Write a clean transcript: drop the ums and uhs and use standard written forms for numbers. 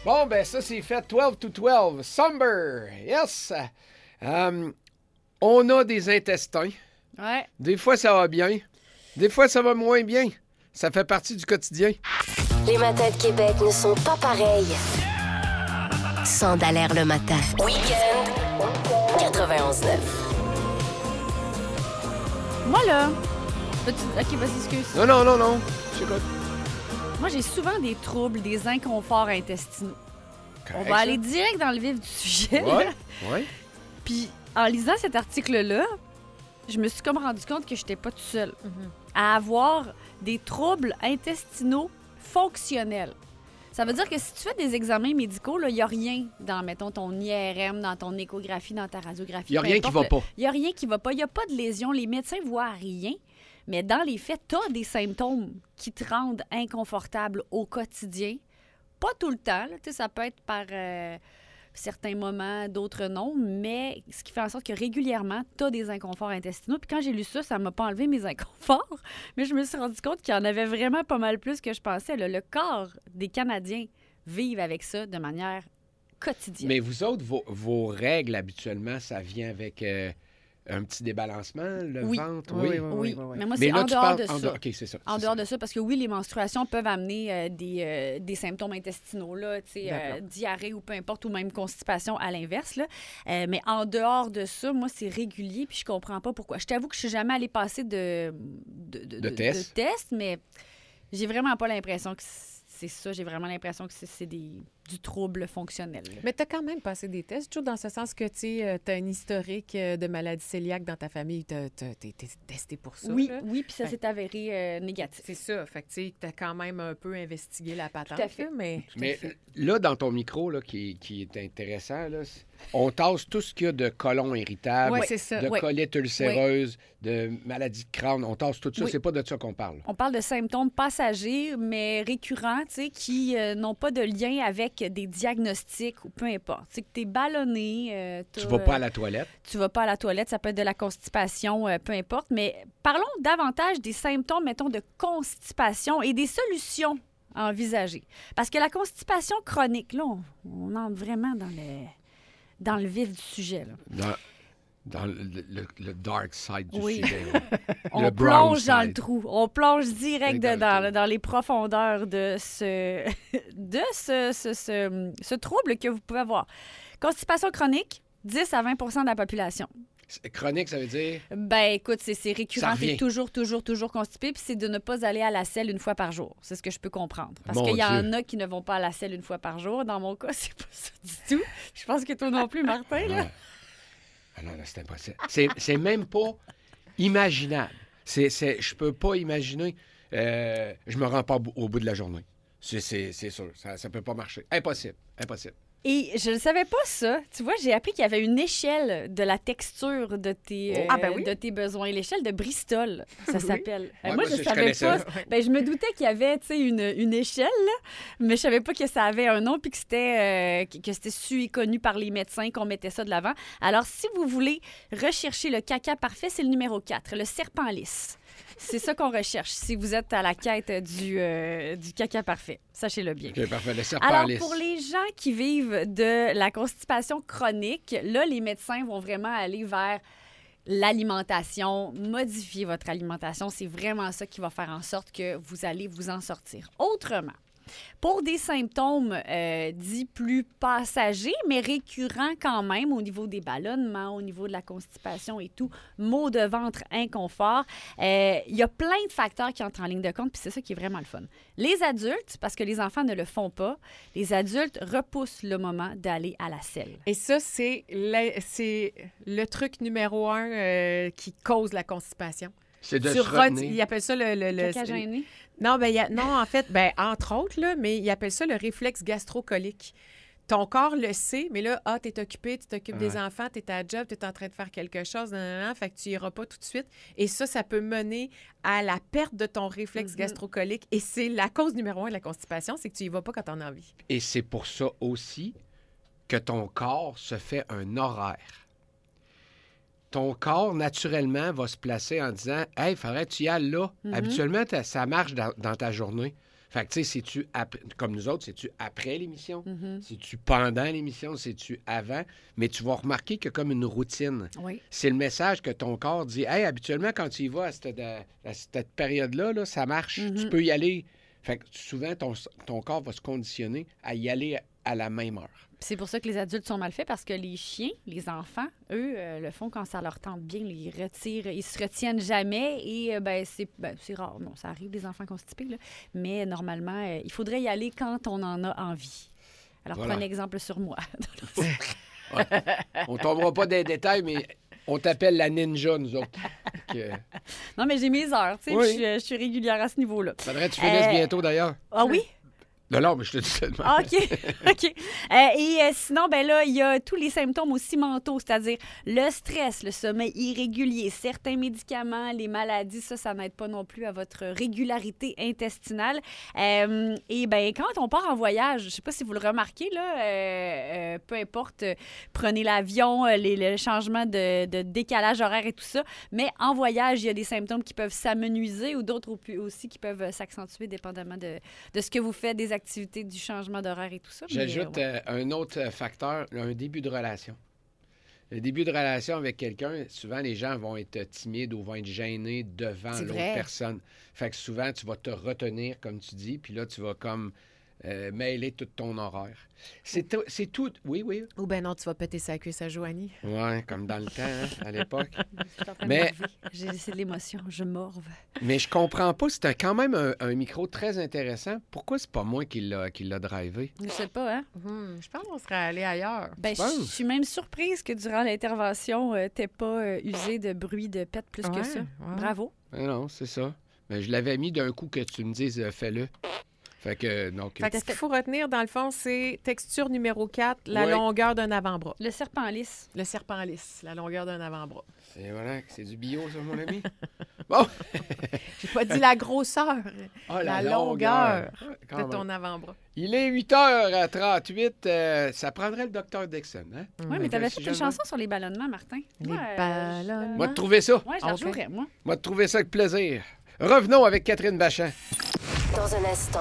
Bon, ben ça, c'est fait 12 to 12. Somber, yes. On a des intestins. Ouais. Des fois, ça va bien. Des fois, ça va moins bien. Ça fait partie du quotidien. Les matins de Québec ne sont pas pareils. Sans Dallaire le matin. Week-end 91.9. Moi, là... OK, vas-y, excuse. Non. J'écoute. Moi, j'ai souvent des troubles, des inconforts intestinaux. Correct, On va ça. aller direct dans le vif du sujet. Ouais. Puis, en lisant cet article-là, je me suis comme rendu compte que je n'étais pas toute seule à avoir des troubles intestinaux fonctionnels. Ça veut dire que si tu fais des examens médicaux, il n'y a rien dans, mettons, ton IRM, dans ton échographie, dans ta radiographie. Il n'y a rien qui va pas. Il n'y a rien qui va pas. Il n'y a pas de lésion. Les médecins ne voient rien. Mais dans les faits, tu as des symptômes qui te rendent inconfortable au quotidien. Pas tout le temps. Là. Ça peut être par certains moments, d'autres non. Mais ce qui fait en sorte que régulièrement, tu as des inconforts intestinaux. Puis quand j'ai lu ça, ça ne m'a pas enlevé mes inconforts. Mais je me suis rendu compte qu'il y en avait vraiment pas mal plus que je pensais. Là. Le corps des Canadiens vivent avec ça de manière quotidienne. Mais vous autres, vos règles, habituellement, ça vient avec un petit débalancement, le ventre? Oui. Mais moi, Mais c'est là, en tu dehors parles... de ça. OK, c'est ça. En dehors de ça, parce que oui, les menstruations peuvent amener des symptômes intestinaux, là, diarrhée ou peu importe, ou même constipation à l'inverse. Là. Mais en dehors de ça, moi, c'est régulier, puis je comprends pas pourquoi. Je t'avoue que je suis jamais allée passer de tests, mais j'ai vraiment pas l'impression que c'est ça. J'ai vraiment l'impression que c'est du trouble fonctionnel. Là. Mais tu as quand même passé des tests, Joe, dans ce sens que tu as un historique de maladie cœliaque dans ta famille. Tu as été testé pour ça. Oui, là. puis ça s'est avéré négatif. C'est ça. Fait que tu as quand même un peu investigué la patente. Tout à fait. Mais là, dans ton micro, là, qui est intéressant, là, on tasse tout ce qu'il y a de côlon irritable, Ouais, c'est ça. de Ouais. colite ulcéreuse, de maladie de crâne. On tasse tout ça. Oui. C'est pas de ça qu'on parle. On parle de symptômes passagers, mais récurrents, qui n'ont pas de lien avec des diagnostics ou peu importe. C'est que tu es ballonné. Tu vas pas à la toilette. Tu vas pas à la toilette, ça peut être de la constipation, peu importe. Mais parlons davantage des symptômes, mettons, de constipation et des solutions à envisager. Parce que la constipation chronique, là, on entre vraiment dans le vif du sujet. Là. Dans le dark side du Oui. sujet. là. On Le brown plonge dans le side. trou. On plonge direct Dans le dedans, trou. là, dans les profondeurs de ce trouble que vous pouvez avoir. Constipation chronique, 10 à 20 de la population. Chronique, ça veut dire... Ben écoute, c'est récurrent. Ça revient. T'es toujours constipé, puis c'est de ne pas aller à la selle une fois par jour. C'est ce que je peux comprendre. Parce Mon qu'il y en Dieu. a qui ne vont pas à la selle une fois par jour. Dans mon cas, c'est pas ça du tout. Je pense que toi non plus, Martin, là. Ah non, là, c'est impossible. C'est même pas imaginable. Je peux pas imaginer. Je me rends pas au bout de la journée. C'est sûr. Ça peut pas marcher. Impossible. Et je ne savais pas ça. Tu vois, j'ai appris qu'il y avait une échelle de la texture de tes, de tes besoins. L'échelle de Bristol, ça s'appelle. Ouais, moi, moi, je je savais connais ça. pas. Ben, je me doutais qu'il y avait une échelle, là, mais je savais pas que ça avait un nom puis que c'était su et connu par les médecins, qu'on mettait ça de l'avant. Alors, si vous voulez rechercher le caca parfait, c'est le numéro 4, le serpent lisse. C'est ça qu'on recherche si vous êtes à la quête du caca parfait. Sachez-le bien. OK, parfait. Le serpent Alors, lisse. pour les gens qui vivent de la constipation chronique, là, les médecins vont vraiment aller vers l'alimentation, modifier votre alimentation. C'est vraiment ça qui va faire en sorte que vous allez vous en sortir. Autrement, pour des symptômes dits plus passagers, mais récurrents quand même au niveau des ballonnements, au niveau de la constipation et tout, maux de ventre, inconfort, il y a plein de facteurs qui entrent en ligne de compte, puis c'est ça qui est vraiment le fun. Les adultes, parce que les enfants ne le font pas, les adultes repoussent le moment d'aller à la selle. Et ça, c'est le truc numéro 1 qui cause la constipation. C'est de Tu se retiens- retenir. Ils appellent ça le Caca gêné? Non, non, en fait, entre autres, là, mais ils appellent ça le réflexe gastrocolique. Ton corps le sait, mais là, t'es occupé, tu t'occupes des enfants, t'es à la job, t'es en train de faire quelque chose, fait que tu iras pas tout de suite. Et ça peut mener à la perte de ton réflexe gastrocolique. Et c'est la cause numéro 1 de la constipation, c'est que tu y vas pas quand t'en as envie. Et c'est pour ça aussi que ton corps se fait un horaire. Ton corps, naturellement, va se placer en disant « Hey, faudrait que tu y ailles là. Habituellement, ça marche dans ta journée. Fait que, tu sais, c'est-tu comme nous autres, c'est-tu après l'émission? C'est-tu pendant l'émission? C'est-tu avant? Mais tu vas remarquer qu'il y a comme une routine. Oui. C'est le message que ton corps dit. Hey, habituellement, quand tu y vas à cette période-là, là, ça marche. Tu peux y aller. Fait que souvent, ton corps va se conditionner à y aller à la même heure. C'est pour ça que les adultes sont mal faits, parce que les chiens, les enfants, eux, le font quand ça leur tente bien. Ils se retiennent jamais et c'est rare. Non, ça arrive des enfants constipés, là. Mais normalement, il faudrait y aller quand on en a envie. Alors, prenez exemple sur moi. Ouais. On tombera pas dans les détails, mais on t'appelle la ninja, nous autres. Non, mais j'ai mes heures, tu sais, Oui. puis je suis régulière à ce niveau-là. Faudrait que tu finisses bientôt, d'ailleurs. Ah oui? Non, mais je te dis seulement. Ah, OK. OK. Sinon, ben là, il y a tous les symptômes aussi mentaux, c'est-à-dire le stress, le sommeil irrégulier, certains médicaments, les maladies, ça n'aide pas non plus à votre régularité intestinale. Et bien, quand on part en voyage, je ne sais pas si vous le remarquez, là, peu importe, prenez l'avion, le changement de décalage horaire et tout ça, mais en voyage, il y a des symptômes qui peuvent s'amenuiser ou d'autres aussi qui peuvent s'accentuer dépendamment de ce que vous faites, des activités, du changement d'horaire et tout ça. J'ajoute un autre facteur, un début de relation. Le début de relation avec quelqu'un, souvent, les gens vont être timides ou vont être gênés devant C'est l'autre vrai. personne. Fait que souvent, tu vas te retenir, comme tu dis, puis là, tu vas comme mêler tout ton horaire. C'est tout. Oui. Ou ben non, tu vas péter sa cuisse à Joanie. Oui, comme dans le temps, hein, à l'époque. Je suis en train de Mais- morver. J'ai laissé de l'émotion, je morve. Mais je comprends pas. C'était quand même un micro très intéressant. Pourquoi c'est pas moi qui l'a drivé? Je sais pas, hein? Je pense qu'on serait allé ailleurs. Ben, Tu penses? je suis même surprise que durant l'intervention, t'aies pas usé de bruit de pète plus que Ouais, ça. ouais. Bravo. Ben non, c'est ça. Mais je l'avais mis d'un coup que tu me dises fais-le. Fait que, donc. Fait que ce qu'il faut retenir, dans le fond, c'est texture numéro 4, la Ouais. longueur d'un avant-bras. Le serpent lisse. Le serpent lisse, la longueur d'un avant-bras. C'est du bio, ça, mon ami. Bon. J'ai pas dit la grosseur, Ah, la longueur Quand de même. ton avant-bras. Il est 8h38. Ça prendrait le docteur Dixon, hein? Oui, mais t'avais fait si une jamais- chanson sur les ballonnements, Martin. Les ballonnements. Moi, de trouver ça. Oui, je la Ok. rejouerais, moi. Moi, de trouver ça avec plaisir. Revenons avec Catherine Bachan. Dans un instant.